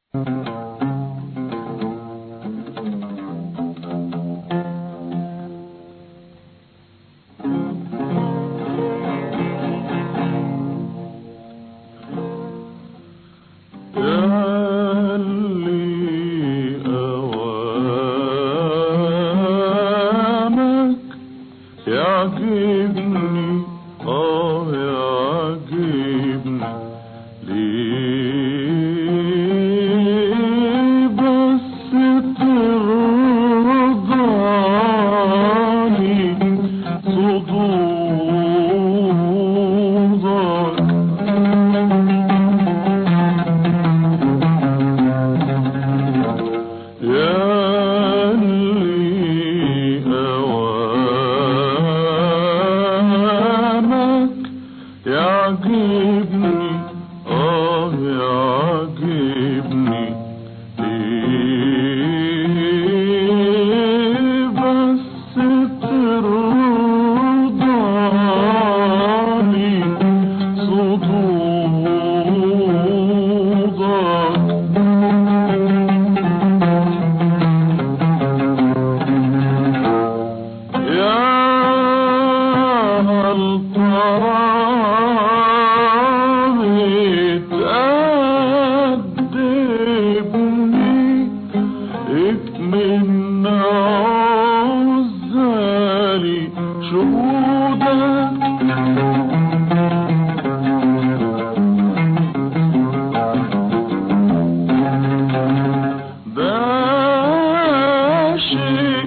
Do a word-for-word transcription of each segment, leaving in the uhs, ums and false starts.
يعجبني اه يعجبني ليه بس ترضاني صدودك يا يعجبني اه يعجبني ليه بس ترضاني صدودك يا هل ترى من عزالي شهودك ده شيء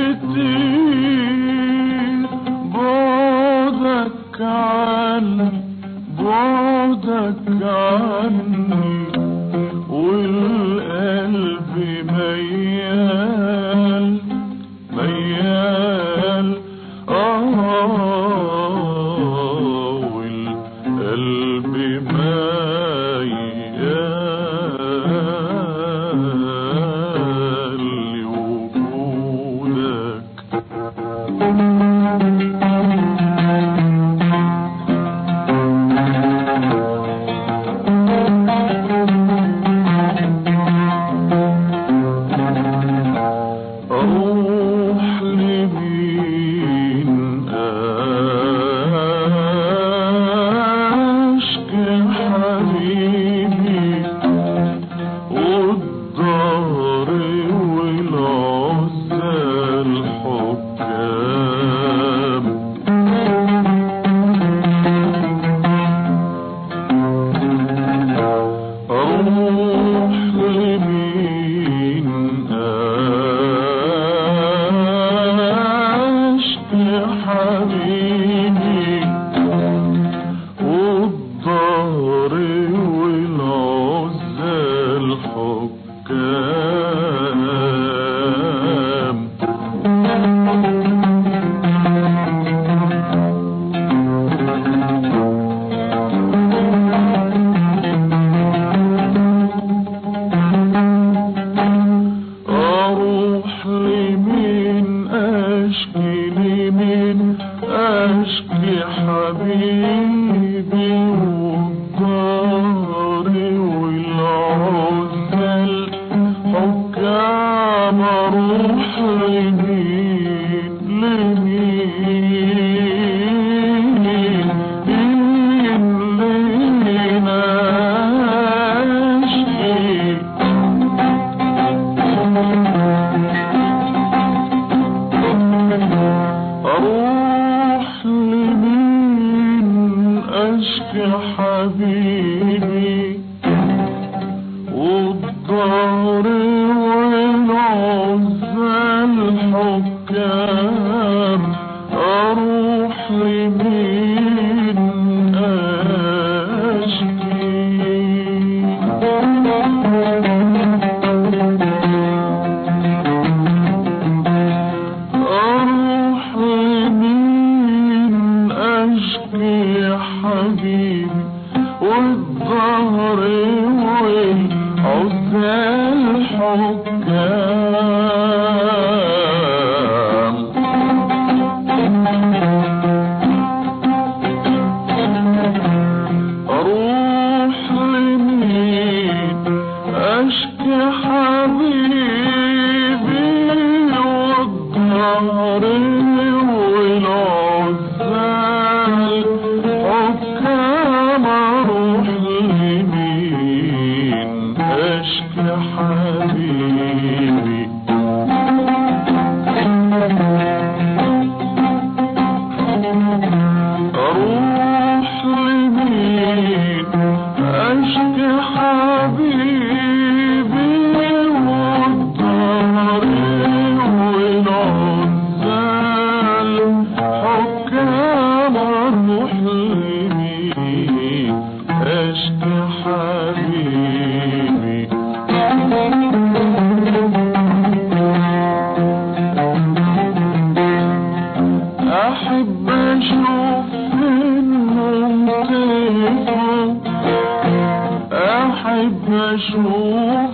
كتير بعدك عني بعدك عني والقلب ميال ميال آه والقلب ميال لوجودك أروح لمين أشكي حبيبي والدار والعزال حكام أروح لمين حبيبي والدار والعزال حكام أروح لمين أشكي لمين أشكي حبيبي والدار والعزال حكام أروح لمين لمين مين لمين أشكي أروح لمين أشكي حبيبي والدار والعزال حكام أروح لمين أشكي أروح لمين أشكي حبيبي والظهر والعزال حكام أروح لمين أشكي حبيبي والدهر والعزال حكام أروح لمين أشكي حبيبي أروح لمين أشكي حبيبي والدهر والعزال حكام أروح لمين أشكي حبيبي أحب أشوف إنهم تفوا أحب أشوف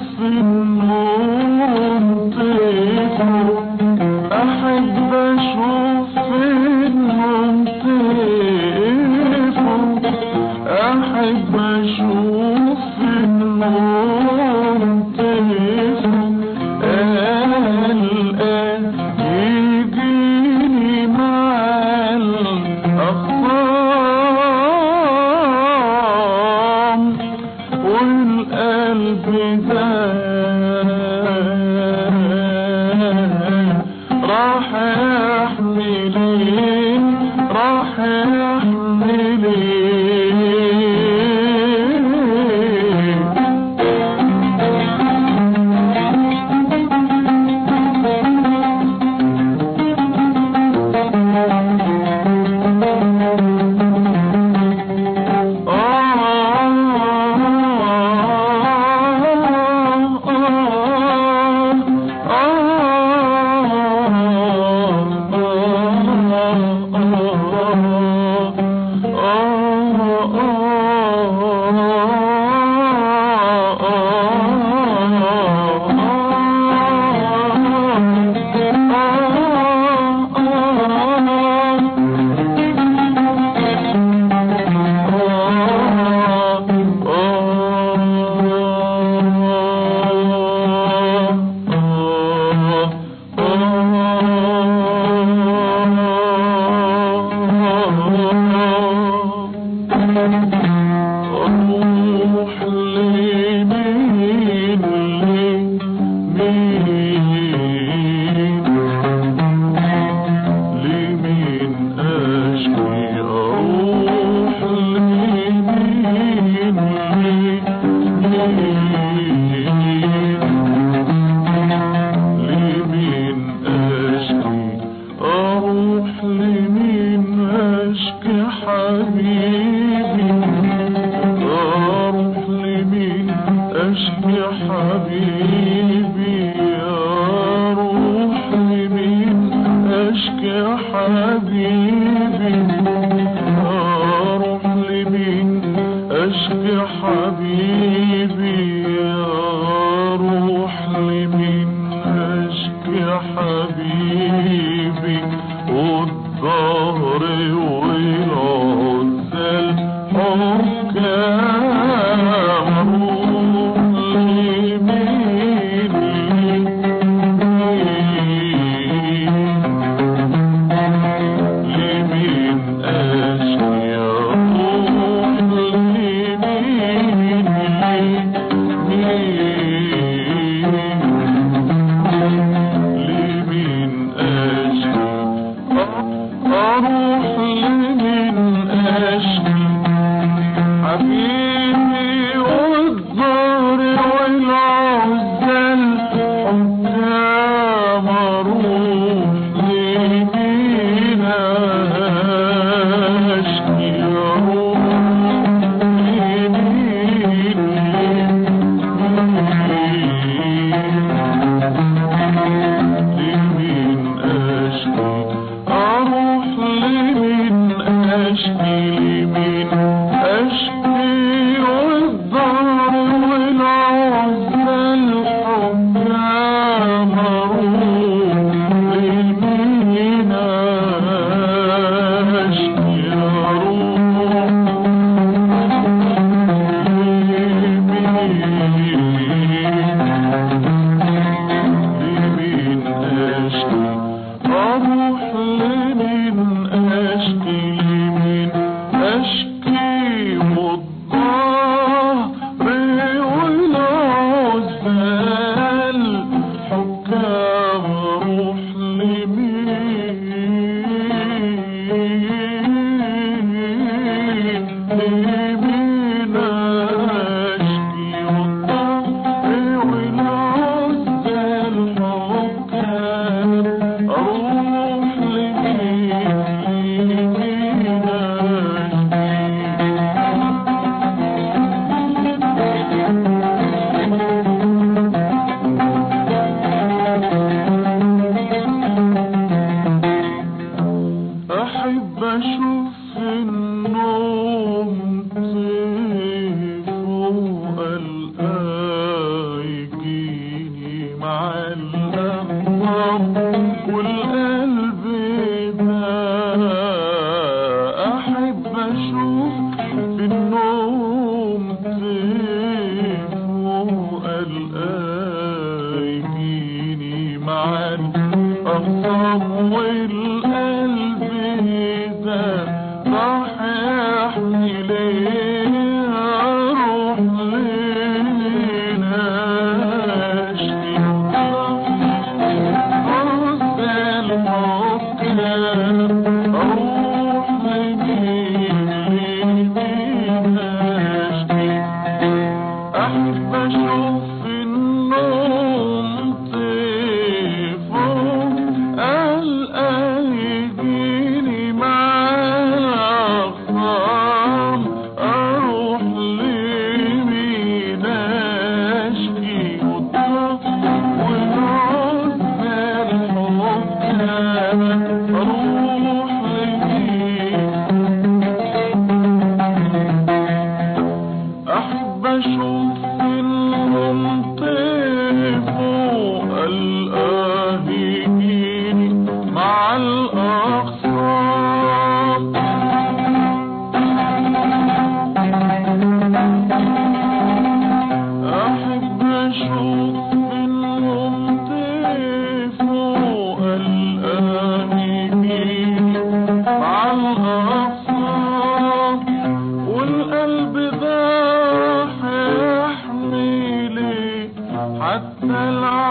إنهم تفوا أحب أشوف إنهم تفوا أحب أشوف إنهم تفوا الآن يجيني مع الأخصام والقلب ده راح يحملين راح يحملين أروح لمين لمين أشكي أروح لمين لمين أشكي أروح لمين أشكي حبيبي أروح لمين أشكي حبيبي أروح لمين أشكي حبيبي أروح لمين أشكي حبيبي أروح لمين أشكي حبيبي والظهر والعزال حكام أروح لمين لمين أشكي أروح لمين لمين أشكي أروح لمين أشكي حبيبي والظهر والعزال حكام أروح لمين أشكي أروح لمين لمين أشكي أروح لمين أشكي لمين أشكي والظهر والعزال حكام أروح لمين أشكي أروح لمين أحب أشوف في النوم طيفه ألقاه يجيني مع الأخصام، أروح لمين أشكي وطف ونعوزنا الحب أروح لمين. أحب أشوف منهم طيفه ألقاه يجيني مع الأخصام. أحب أشوف منهم طيفه ألقاه يجيني مع الأخصام، والقلب ده حتى العالم